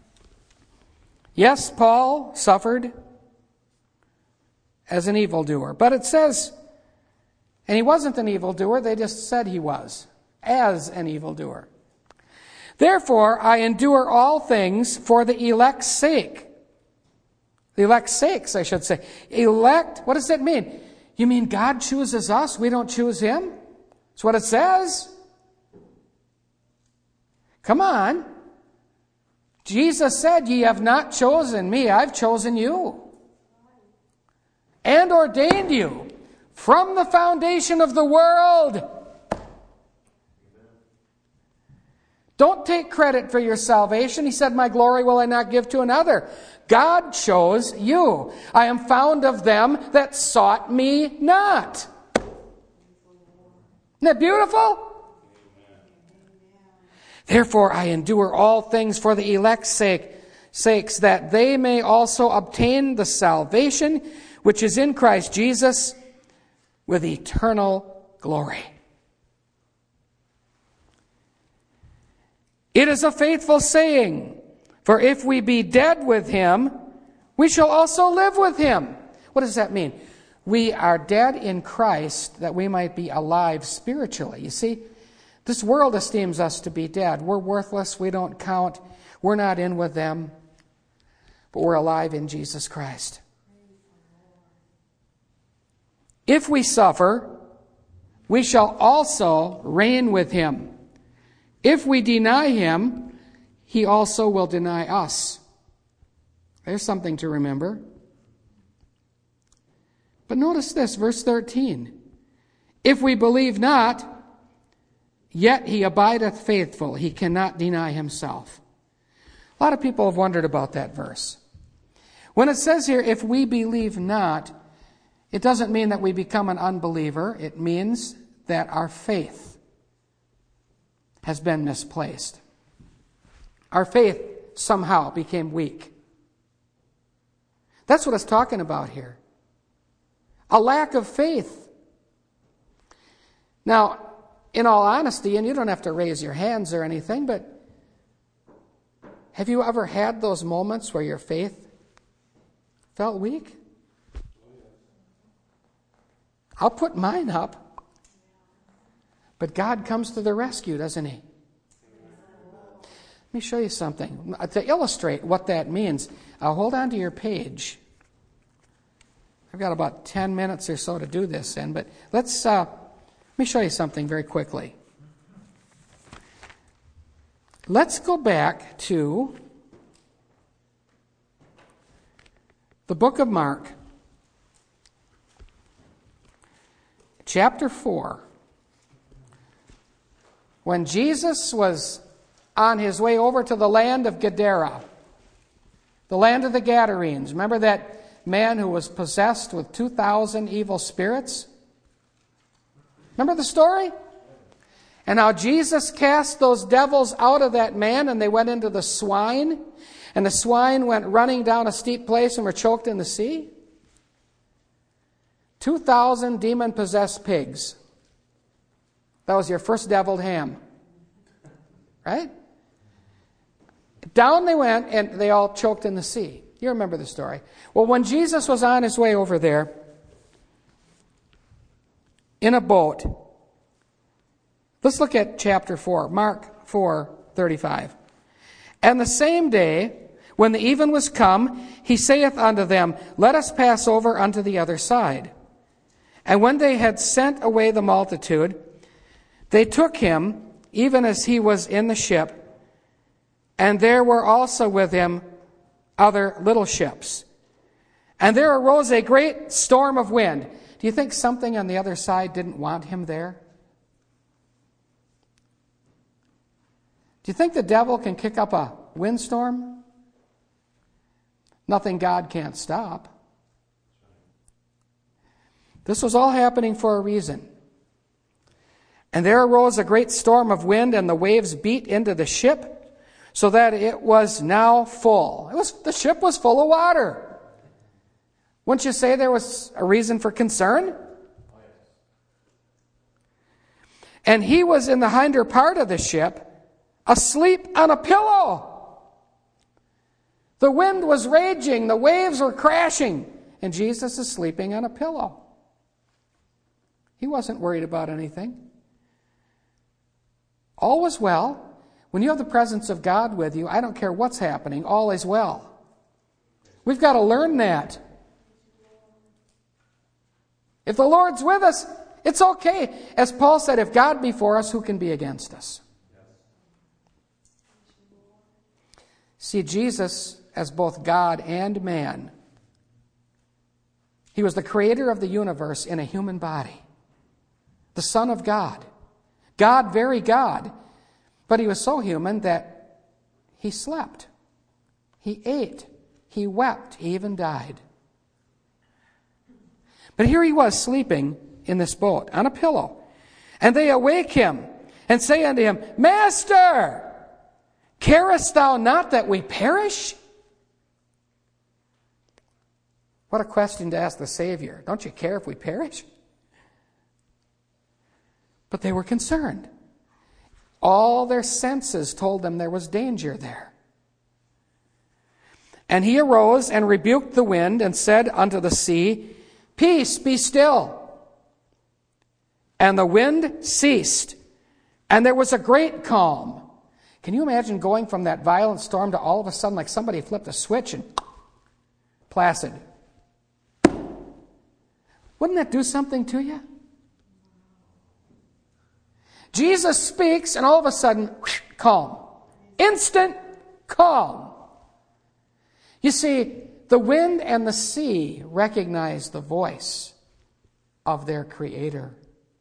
yes, Paul suffered as an evildoer, but it says, and he wasn't an evildoer, they just said he was, as an evildoer. Therefore, I endure all things for the elect's sake. The elect's sakes, I should say. Elect, what does that mean? You mean God chooses us, we don't choose Him? That's what it says. Come on. Jesus said, ye have not chosen me, I've chosen you. And ordained you from the foundation of the world. Don't take credit for your salvation. He said, my glory will I not give to another. God chose you. I am found of them that sought me not. Isn't that beautiful? Therefore I endure all things for the elect's sake, sakes, that they may also obtain the salvation which is in Christ Jesus with eternal glory. It is a faithful saying, for if we be dead with Him, we shall also live with Him. What does that mean? We are dead in Christ that we might be alive spiritually. You see, this world esteems us to be dead. We're worthless. We don't count. We're not in with them. But we're alive in Jesus Christ. If we suffer, we shall also reign with Him. If we deny Him, He also will deny us. There's something to remember. But notice this, verse thirteen. If we believe not, yet He abideth faithful. He cannot deny Himself. A lot of people have wondered about that verse. When it says here, if we believe not, it doesn't mean that we become an unbeliever. It means that our faith has been misplaced. Our faith somehow became weak. That's what it's talking about here. A lack of faith. Now, in all honesty, and you don't have to raise your hands or anything, but have you ever had those moments where your faith felt weak? I'll put mine up. But God comes to the rescue, doesn't He? Let me show you something. To illustrate what that means, uh, hold on to your page. I've got about ten minutes or so to do this in, but let's, uh, let me show you something very quickly. Let's go back to the book of Mark, chapter four. When Jesus was on his way over to the land of Gadara, the land of the Gadarenes. Remember that man who was possessed with two thousand evil spirits? Remember the story? And how Jesus cast those devils out of that man and they went into the swine. And the swine went running down a steep place and were choked in the sea. two thousand demon-possessed pigs. That was your first deviled ham. right? Down they went, and they all choked in the sea. You remember the story. Well, when Jesus was on his way over there in a boat, let's look at chapter four, Mark four thirty-five. And the same day, when the even was come, he saith unto them, Let us pass over unto the other side. And when they had sent away the multitude, they took him, even as he was in the ship, and there were also with him other little ships. And there arose a great storm of wind. Do you think something on the other side didn't want him there? Do you think the devil can kick up a windstorm? Nothing God can't stop. This was all happening for a reason. And there arose a great storm of wind, and the waves beat into the ship, so that it was now full. It was, the ship was full of water. Wouldn't you say there was a reason for concern? And he was in the hinder part of the ship, asleep on a pillow. The wind was raging, the waves were crashing, and Jesus is sleeping on a pillow. He wasn't worried about anything. All was well. When you have the presence of God with you, I don't care what's happening, all is well. We've got to learn that. If the Lord's with us, it's okay. As Paul said, if God be for us, who can be against us? See, Jesus, as both God and man, he was the creator of the universe in a human body. The Son of God. God, very God. But he was so human that he slept. He ate. He wept. He even died. But here he was sleeping in this boat on a pillow. And they awake him and say unto him, Master, carest thou not that we perish? What a question to ask the Savior. Don't you care if we perish? But they were concerned. All their senses told them there was danger there. And he arose and rebuked the wind and said unto the sea, Peace, be still. And the wind ceased, and there was a great calm. Can you imagine going from that violent storm to all of a sudden like somebody flipped a switch and placid? Wouldn't that do something to you? Jesus speaks, and all of a sudden, whoosh, calm. Instant calm. You see, the wind and the sea recognize the voice of their Creator.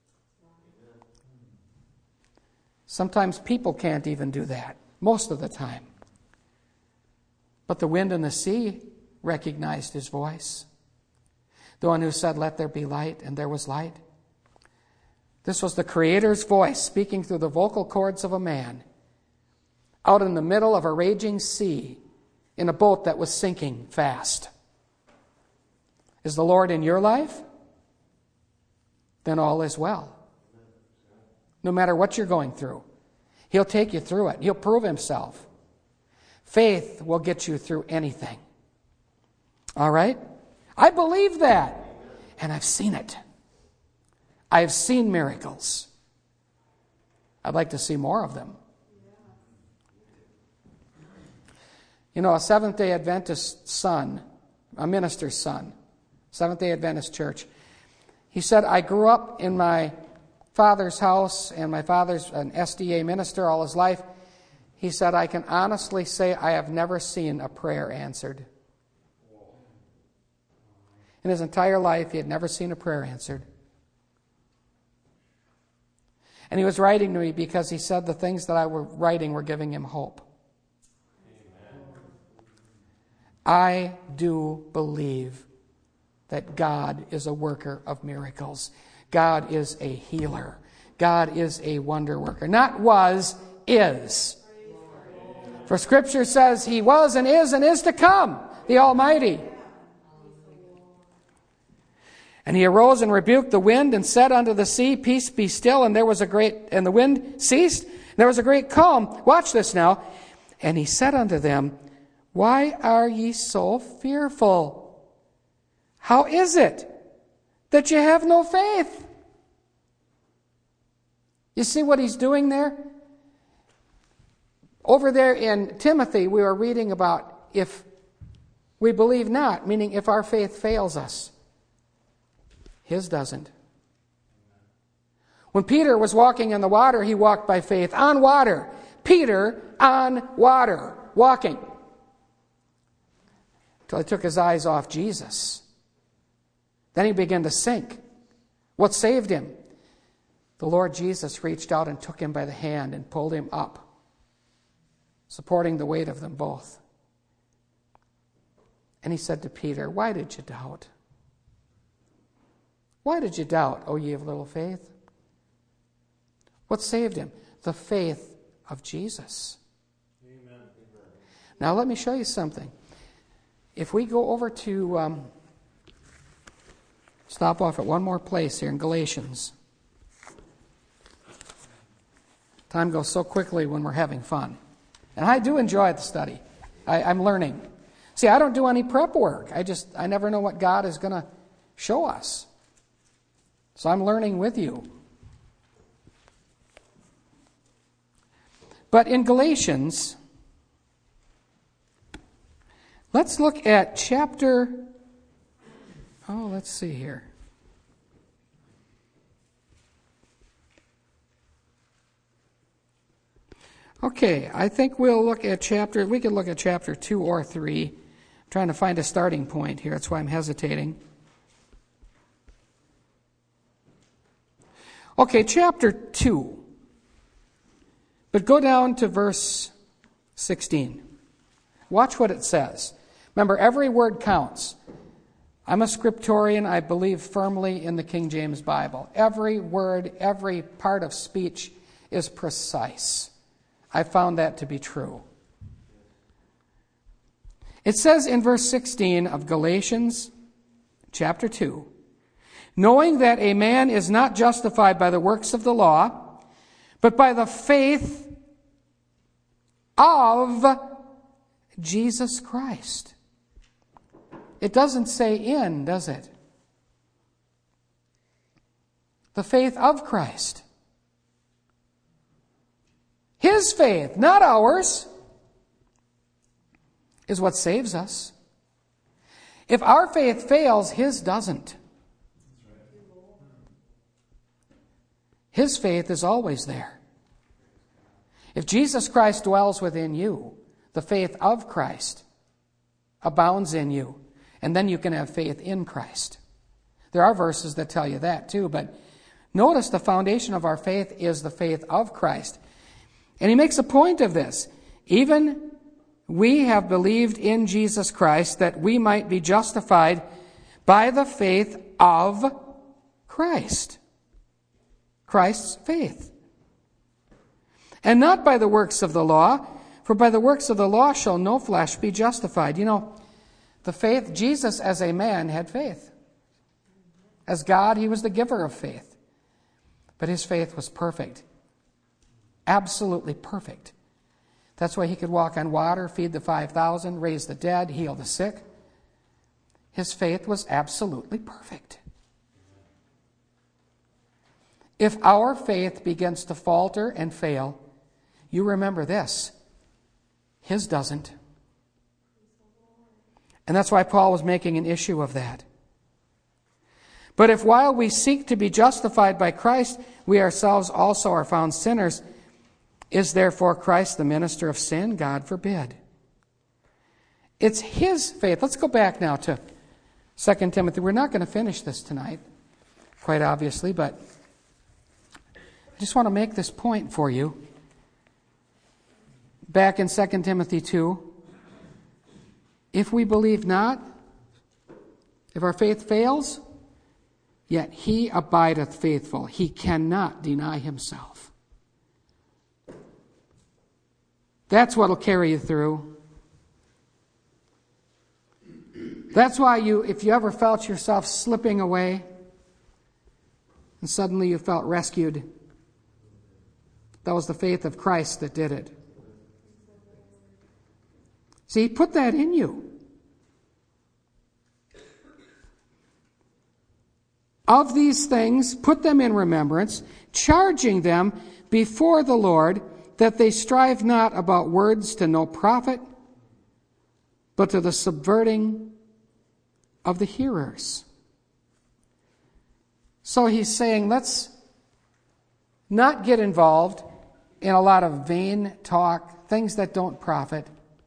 Sometimes people can't even do that, most of the time. But the wind and the sea recognized his voice. The one who said, Let there be light, and there was light. This was the Creator's voice speaking through the vocal cords of a man out in the middle of a raging sea in a boat that was sinking fast. Is the Lord in your life? Then all is well. No matter what you're going through, He'll take you through it. He'll prove Himself. Faith will get you through anything. All right? I believe that, and I've seen it. I've seen miracles. I'd like to see more of them. You know, a Seventh-day Adventist son, a minister's son, Seventh-day Adventist church, he said, I grew up in my father's house, and my father's an S D A minister all his life. He said, I can honestly say I have never seen a prayer answered. In his entire life, he had never seen a prayer answered. And he was writing to me because he said the things that I was writing were giving him hope. Amen. I do believe that God is a worker of miracles. God is a healer. God is a wonder worker. Not was, is. For Scripture says He was and is and is to come, the Almighty. And he arose and rebuked the wind and said unto the sea, Peace, be still. And there was a great, and the wind ceased, There was a great calm. Watch this now. And he said unto them, Why are ye so fearful? How is it that you have no faith? You see what he's doing there? Over there in Timothy, we were reading about if we believe not, meaning if our faith fails us. His doesn't. When Peter was walking on the water, he walked by faith on water. Peter on water, walking. Until he took his eyes off Jesus. Then he began to sink. What saved him? The Lord Jesus reached out and took him by the hand and pulled him up, supporting the weight of them both. And he said to Peter, Why did you doubt? Why did you doubt, O ye of little faith? What saved him? The faith of Jesus. Amen. Now let me show you something. If we go over to, um, stop off at one more place here in Galatians. Time goes so quickly when we're having fun. And I do enjoy the study. I, I'm learning. See, I don't do any prep work. I just, I never know what God is going to show us. So I'm learning with you. But in Galatians, let's look at chapter, oh, let's see here. Okay, I think we'll look at chapter, we could look at chapter two or three. I'm trying to find a starting point here, that's why I'm hesitating. Okay, chapter two. But go down to verse sixteen. Watch what it says. Remember, every word counts. I'm a scriptorian. I believe firmly in the King James Bible. Every word, every part of speech is precise. I found that to be true. It says in verse sixteen of Galatians chapter two, knowing that a man is not justified by the works of the law, but by the faith of Jesus Christ. It doesn't say in, does it? The faith of Christ. His faith, not ours, is what saves us. If our faith fails, His doesn't. His faith is always there. If Jesus Christ dwells within you, the faith of Christ abounds in you, and then you can have faith in Christ. There are verses that tell you that too, but notice the foundation of our faith is the faith of Christ. And he makes a point of this. Even we have believed in Jesus Christ that we might be justified by the faith of Christ. Christ's faith. And not by the works of the law, for by the works of the law shall no flesh be justified. You know, the faith, Jesus as a man had faith. As God, He was the giver of faith. But His faith was perfect. Absolutely perfect. That's why He could walk on water, feed the five thousand, raise the dead, heal the sick. His faith was absolutely perfect. If our faith begins to falter and fail, you remember this. His doesn't. And that's why Paul was making an issue of that. But if while we seek to be justified by Christ, we ourselves also are found sinners, is therefore Christ the minister of sin? God forbid. It's His faith. Let's go back now to Second Timothy. We're not going to finish this tonight, quite obviously, but I just want to make this point for you. Back in Second Timothy two, if we believe not, if our faith fails, yet He abideth faithful. He cannot deny Himself. That's what will carry you through. That's why you, if you ever felt yourself slipping away, and suddenly you felt rescued, That was the faith of Christ that did it. See, he put that in you. Of these things, put them in remembrance, charging them before the Lord, that they strive not about words to no profit, but to the subverting of the hearers. So he's saying, let's not get involved in a lot of vain talk, things that don't profit.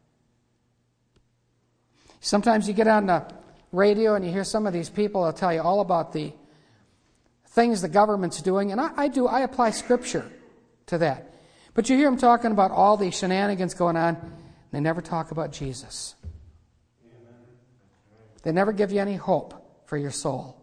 Sometimes you get on the radio and you hear some of these people that'll tell you all about the things the government's doing, and I, I do, I apply Scripture to that. But you hear them talking about all the shenanigans going on, and they never talk about Jesus. They never give you any hope for your soul.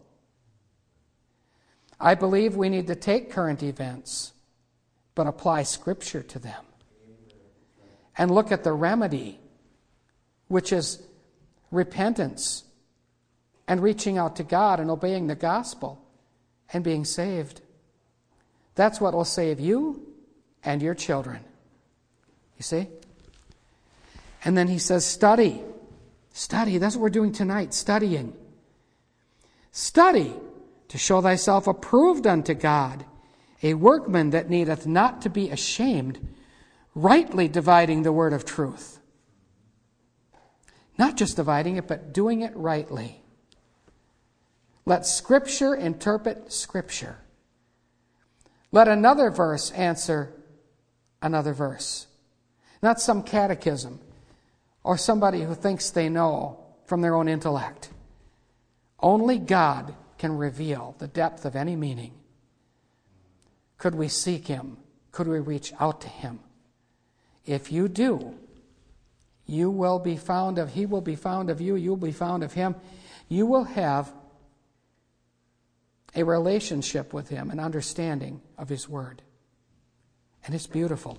I believe we need to take current events, but apply Scripture to them. And look at the remedy, which is repentance and reaching out to God and obeying the gospel and being saved. That's what will save you and your children. You see? And then he says, study. Study. That's what we're doing tonight, studying. Study to show thyself approved unto God, a workman that needeth not to be ashamed, rightly dividing the word of truth. Not just dividing it, but doing it rightly. Let Scripture interpret Scripture. Let another verse answer another verse. Not some catechism or somebody who thinks they know from their own intellect. Only God can reveal the depth of any meaning. Could we seek Him? Could we reach out to Him? If you do, you will be found of, He will be found of you, you will be found of Him. You will have a relationship with Him, an understanding of His Word. And it's beautiful.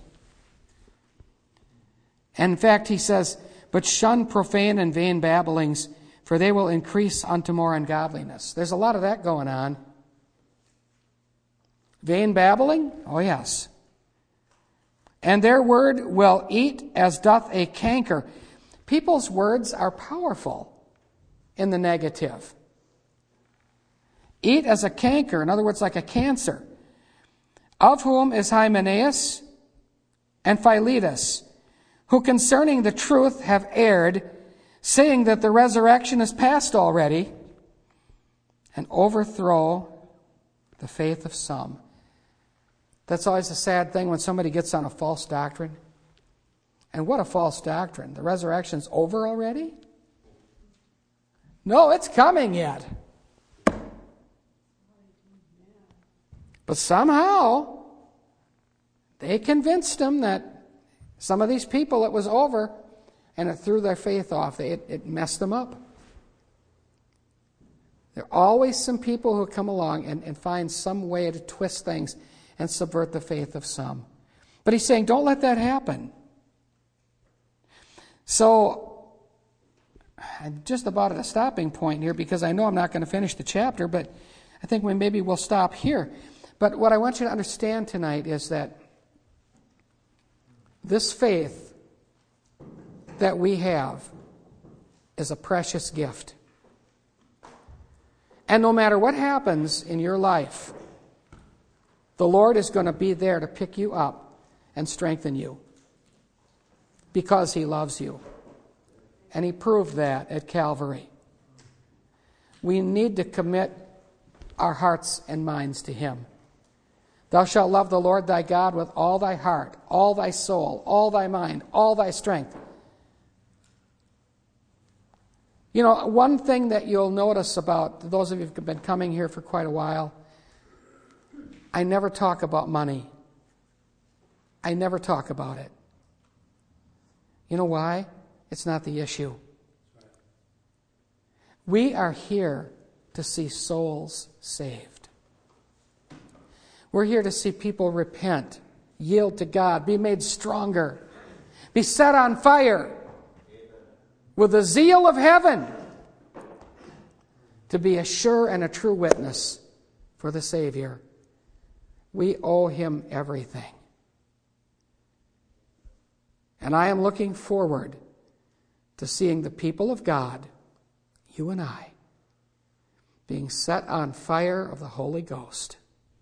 And in fact, he says, but shun profane and vain babblings, for they will increase unto more ungodliness. There's a lot of that going on. Vain babbling? Oh, yes. And their word will eat as doth a canker. People's words are powerful in the negative. Eat as a canker, in other words, like a cancer. Of whom is Hymenaeus and Philetus, who concerning the truth have erred, saying that the resurrection is past already, and overthrow the faith of some. That's always a sad thing when somebody gets on a false doctrine. And what a false doctrine. The resurrection's over already? No, it's coming yet. But somehow, they convinced them that some of these people, it was over, and it threw their faith off. It, it messed them up. There are always some people who come along and, and find some way to twist things and subvert the faith of some. But he's saying, don't let that happen. So, I'm just about at a stopping point here because I know I'm not going to finish the chapter, but I think we maybe we'll stop here. But what I want you to understand tonight is that this faith that we have is a precious gift. And no matter what happens in your life, the Lord is going to be there to pick you up and strengthen you because He loves you. And He proved that at Calvary. We need to commit our hearts and minds to Him. Thou shalt love the Lord thy God with all thy heart, all thy soul, all thy mind, all thy strength. You know, one thing that you'll notice about those of you who've been coming here for quite a while, I never talk about money. I never talk about it. You know why? It's not the issue. We are here to see souls saved. We're here to see people repent, yield to God, be made stronger, be set on fire with the zeal of heaven to be a sure and a true witness for the Savior. We owe Him everything. And I am looking forward to seeing the people of God, you and I, being set on fire of the Holy Ghost.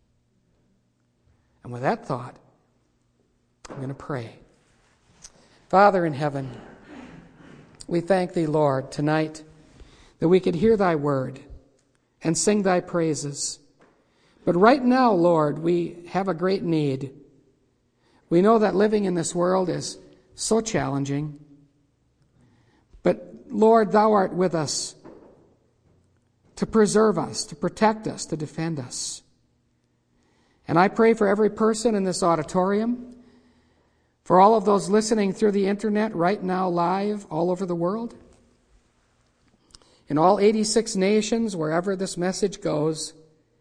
And with that thought, I'm going to pray. Father in heaven, we thank thee, Lord, tonight that we could hear thy word and sing thy praises. But right now, Lord, we have a great need. We know that living in this world is so challenging. But Lord, thou art with us to preserve us, to protect us, to defend us. And I pray for every person in this auditorium, for all of those listening through the internet right now live all over the world, in all eighty-six nations, wherever this message goes,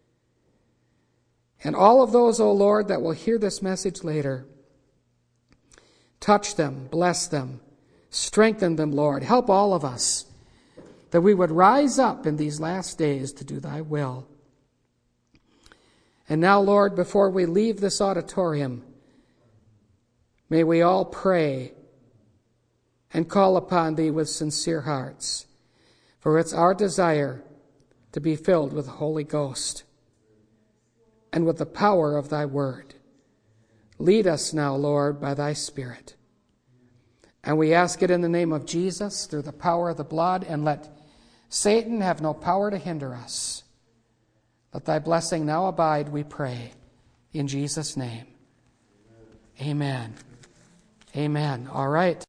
and all of those, O Lord, that will hear this message later. Touch them, bless them, strengthen them, Lord. Help all of us that we would rise up in these last days to do thy will. And now, Lord, before we leave this auditorium, may we all pray and call upon thee with sincere hearts, for it's our desire to be filled with the Holy Ghost and with the power of thy word. Lead us now, Lord, by thy Spirit. And we ask it in the name of Jesus, through the power of the blood, and let Satan have no power to hinder us. Let thy blessing now abide, we pray, in Jesus' name. Amen. Amen. All right.